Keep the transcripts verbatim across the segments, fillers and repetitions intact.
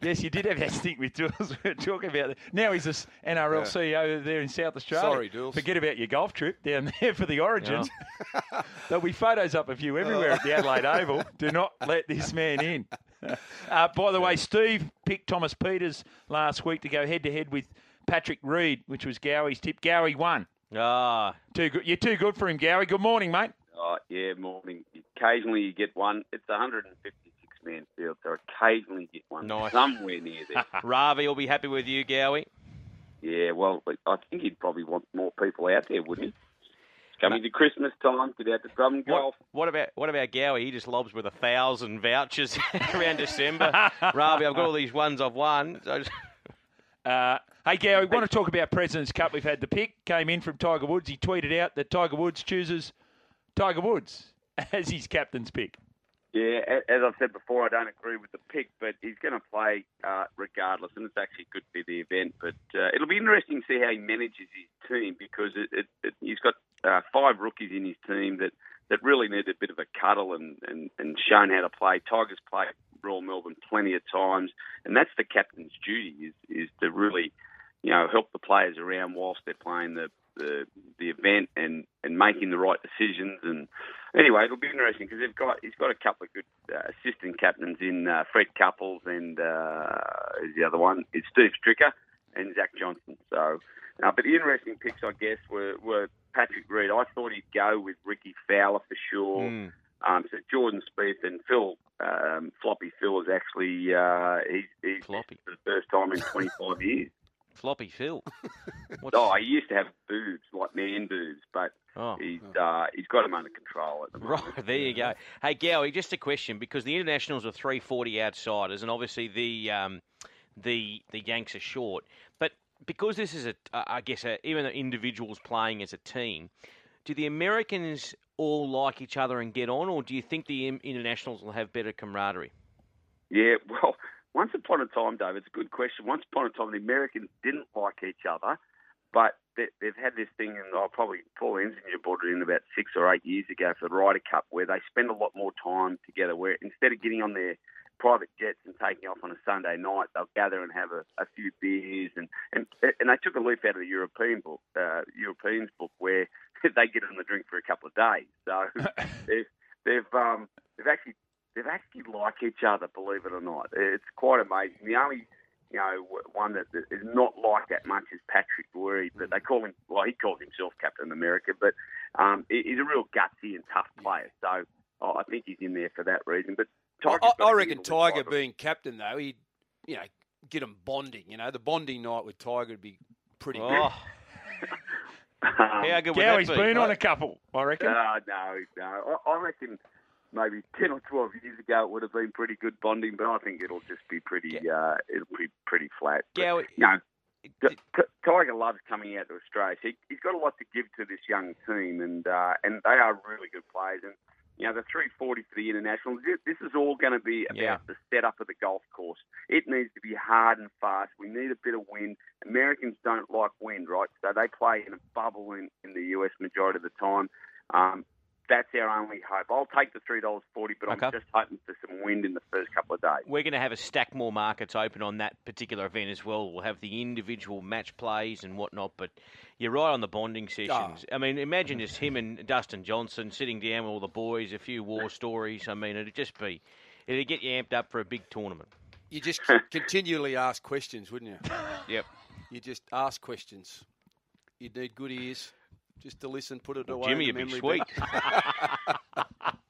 Yes, you did have that stint with Jules. We were talking about that. Now he's an N R L Yeah. C E O there in South Australia. Sorry, Jules. Forget about your golf trip down there for the Origins. Yeah. There'll be photos up of you everywhere at the Adelaide Oval. Do not let this man in. Uh, by the way, Steve picked Thomas Peters last week to go head-to-head with Patrick Reed, which was Gowie's tip. Gowie won. Ah, Too good. You're too good for him, Gowie. Good morning, mate. Oh, yeah, morning. Occasionally you get one. It's a one hundred fifty-six man field, so occasionally you get one Nice. somewhere near there. Ravi will be happy with you, Gowie. Yeah, well, I think he'd probably want more people out there, wouldn't he? It's coming to Christmas time, get out to Drummond What, Golf. what about what about Gowie? He just lobs with a thousand vouchers around December. Ravi, I've got all these ones I've won. So just... Uh, hey, Gowie, we want to talk about President's Cup. We've had the pick. Came in from Tiger Woods. He tweeted out that Tiger Woods chooses Tiger Woods as his captain's pick. Yeah, as I've said before, I don't agree with the pick, but he's going to play uh, regardless, and it's actually good for the event. But uh, it'll be interesting to see how he manages his team because it, it, it, he's got uh, five rookies in his team that, that really need a bit of a cuddle and, and, and shown how to play. Tiger's played Royal Melbourne plenty of times, and that's the captain's duty is is to really, you know, help the players around whilst they're playing the the, the event and, and making the right decisions. And anyway, it'll be interesting because they've got he's got a couple of good uh, assistant captains in uh, Fred Couples and uh, is the other one is Steve Stricker and Zach Johnson. So, uh, but the interesting picks, I guess, were, were Patrick Reed. I thought he'd go with Ricky Fowler for sure. Mm. Um, so Jordan Spieth and Phil, um, Floppy Phil is actually uh, he's, he's Floppy. for the first time in twenty-five years. Floppy Phil. What's... Oh, he used to have boobs, like man boobs, but Oh. he's uh, he's got them under control at the moment. Right, there you go. Hey, Gowie, just a question, because the internationals are three forty outsiders, and obviously the um, the the Yanks are short. But because this is a, I guess, a, even though individuals playing as a team, do the Americans all like each other and get on, or do you think the internationals will have better camaraderie? Yeah, well, once upon a time, Dave, it's a good question. Once upon a time, the Americans didn't like each other, but they, they've had this thing, and I'll probably Paul Ensinger brought it in about six or eight years ago for the Ryder Cup, where they spend a lot more time together, where instead of getting on their private jets and taking off on a Sunday night, they'll gather and have a, a few beers, and, and and they took a leaf out of the European book, uh, Europeans book, where they get on the drink for a couple of days. So they've they've um they've actually they've actually like each other, believe it or not. It's quite amazing. The only you know one that is not like that much is Patrick Reed, but they call him well he calls himself Captain America, but um he's a real gutsy and tough player. So oh, I think he's in there for that reason. But I, I reckon Tiger being captain, though, he'd, you know, get them bonding. You know, the bonding night with Tiger would be pretty Oh. good. um, How good would Gowie's that be? been on a couple, I reckon. Uh, no, no. I, I reckon maybe ten or twelve years ago it would have been pretty good bonding, but I think it'll just be pretty. Uh, it'll be pretty flat. But, Gowie, you know, T- T- Tiger loves coming out to Australia. He, he's got a lot to give to this young team, and uh, and they are really good players. And you know, the three forty for the internationals, this is all going to be about Yeah. the setup of the golf course. It needs to be hard and fast. We need a bit of wind. Americans don't like wind, right? So they play in a bubble in, in the U S majority of the time. Um, that's our only hope. I'll take the three dollars forty, but Okay. I'm just hoping for some wind in the first couple of days. we're going to have a stack more markets open on that particular event as well. We'll have the individual match plays and whatnot, but you're right on the bonding sessions. I mean, imagine just him and Dustin Johnson sitting down with all the boys, a few war stories. I mean, it'd just be, it'd get you amped up for a big tournament. You just continually ask questions, wouldn't you? Yep. You just ask questions. You'd need good ears just to listen, put it away. Jimmy, in the you'd be memory sweet. bank.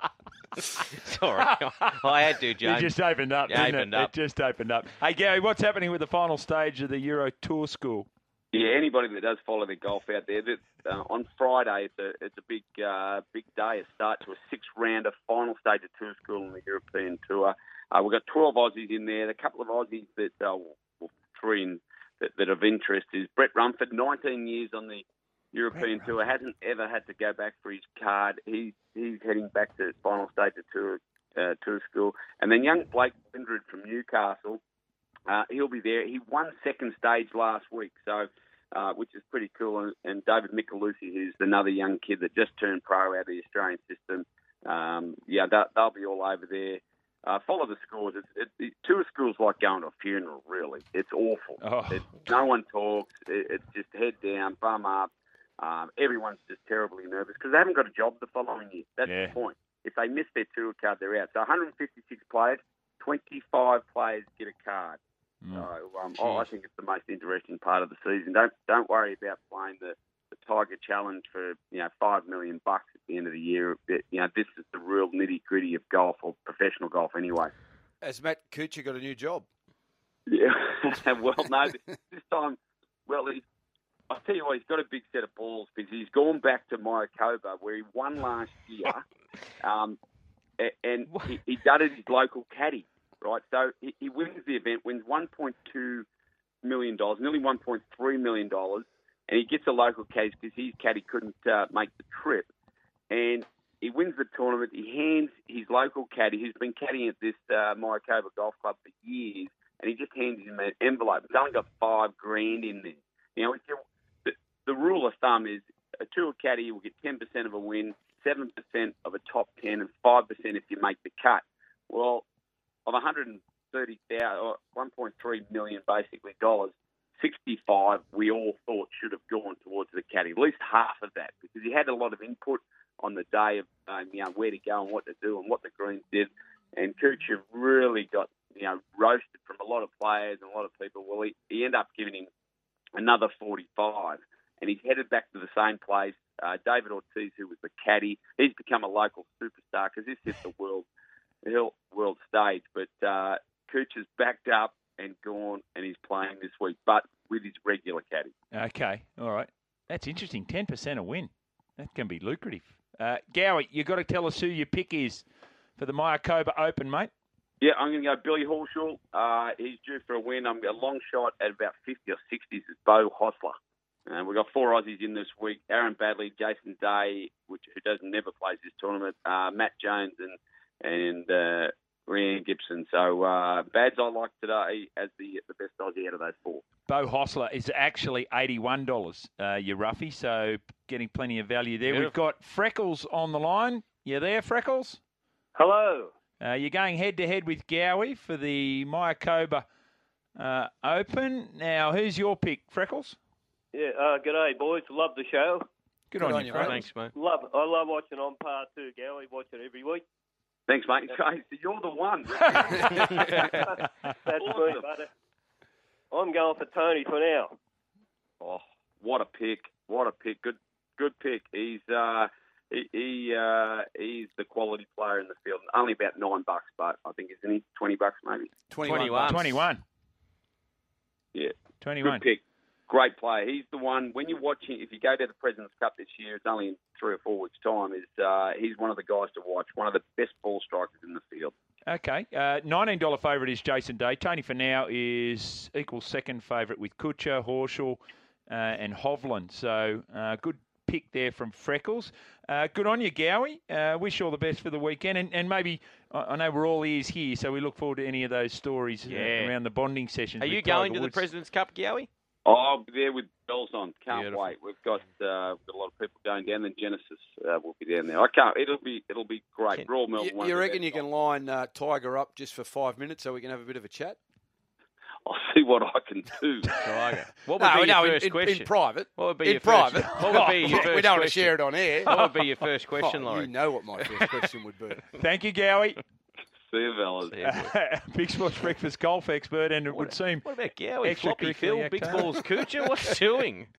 Sorry, I had to, James. It just opened up, Yeah, didn't opened it? up. It just opened up. Hey, Gary, what's happening with the final stage of the Euro Tour School? Yeah, anybody that does follow the golf out there, that, uh, on Friday it's a it's a big uh, big day, a start to a six-rounder final stage of Tour School on the European Tour. Uh, we've got twelve Aussies in there. A couple of Aussies that, uh, well, three in, that, that of interest is Brett Rumford, nineteen years on the European Tour, hasn't ever had to go back for his card. He, he's heading back to final stage of Tour, uh, tour School. And then young Blake Windred from Newcastle, uh, he'll be there. He won second stage last week, so uh, which is pretty cool. And, and David Micheluzzi, who's another young kid that just turned pro out of the Australian system, um, yeah, they'll, they'll be all over there. Uh, follow the scores. It's, it, it, tour school's like going to a funeral, really. It's awful. Oh. It, no one talks. It, it's just head down, bum up. Um, everyone's just terribly nervous because they haven't got a job the following year. That's Yeah. the point. If they miss their tour card, they're out. So one hundred fifty-six players, twenty-five players get a card. Mm. So um, oh, I think it's the most interesting part of the season. Don't don't worry about playing the, the Tiger Challenge for you know five million bucks at the end of the year. It, you know this is the real nitty gritty of golf or professional golf anyway. Has Matt Kuchar got a new job? Yeah, well, no, this time, well, he's, I'll tell you what, he's got a big set of balls because he's gone back to Mayakoba where he won last year, um, and, and he, he dudded his local caddy, right? So he, he wins the event, wins one point two million dollars, nearly one point three million dollars, and he gets a local caddy because his caddy couldn't uh, make the trip, and he wins the tournament. He hands his local caddy, who's been caddying at this uh, Mayakoba Golf Club for years, and he just hands him an envelope. It's only got five grand in there. You know, the, the rule of thumb is a tour caddy will get ten percent of a win, seven percent of a top ten, and five percent if you make the cut. Well, of one hundred thirty thousand, or one point three million basically dollars, sixty-five we all thought should have gone towards the caddy, at least half of that, because he had a lot of input on the day of um, you know where to go and what to do and what the greens did. And Kuchar really got you know roasted from a lot of players and a lot of people. Well, he, he ended up giving him another forty-five, and he's headed back to the same place. Uh, David Ortiz, who was the caddy, he's become a local superstar because this hit the world world stage. But uh, Kuchar's backed up and gone, and he's playing this week, but with his regular caddy. Okay, all right. That's interesting. ten percent a win. That can be lucrative. Uh, Gowie, you've got to tell us who your pick is for the Mayakoba Open, mate. Yeah, I'm going to go Billy Horschel. Uh, he's due for a win. I'm a long shot at about fifty or sixties is Beau Hossler. Uh, we've got four Aussies in this week. Aaron Badley, Jason Day, which who doesn't never plays this tournament, uh, Matt Jones and and uh, Rhiannon Gibson. So uh, Bads I like today as the the best Aussie out of those four. Beau Hossler is actually eighty-one dollars, uh, you roughie, so getting plenty of value there. Beautiful. We've got Freckles on the line. You there, Freckles? Hello. Uh, you're going head-to-head with Gowie for the Mayakoba uh, Open. Now, who's your pick, Freckles? Yeah, uh, g'day, boys. Love the show. Good, Good on, on you, you, Freckles. Thanks, mate. Love, I love watching On Par too, Gowie. Watch it every week. Thanks, mate. You're the one. That's Awesome. me, buddy. I'm going for Tony for now. Oh, what a pick! What a pick! Good, good pick. He's uh, he, he uh, he's the quality player in the field. Only about nine bucks, but I think isn't he twenty bucks maybe? twenty-one. twenty-one. Yeah, twenty-one. good pick. Great player. He's the one. When you're watching, if you go to the President's Cup this year, it's only in three or four weeks' time. Is uh, he's one of the guys to watch. One of the best ball strikers in the field. Okay. Uh, nineteen dollars favourite is Jason Day. Tony for now is equal second favourite with Kuchar, Horschel, uh, and Hovland. So uh, good pick there from Freckles. Uh, good on you, Gowie. Uh, wish you all the best for the weekend. And, and maybe, I, I know we're all ears here, so we look forward to any of those stories Yeah. uh, around the bonding sessions. Are with you Tiger going to the Woods. President's Cup, Gowie? Oh, I'll be there with bells on. Can't Beautiful. wait. We've got uh, we've got a lot of people going down. Then Genesis uh, will be down there. I can't. It'll be it'll be great. Can- Royal Melbourne. You, won't you be reckon there. you can line uh, Tiger up just for five minutes so we can have a bit of a chat? I'll see what I can do. Tiger. What would No, be no, your in, first in, question? in private. What would be in your private. First, what would be your first we don't want to question? share it on air. What would be your first question, Oh, Laurie? you know what my first question would be. Thank you, Gowie. See you, fellas. Yeah, Big Sports Breakfast golf expert, and it would seem What about Gowie? Extra Floppy Phil, curricular Big activity. Balls Kuchar? What's he doing?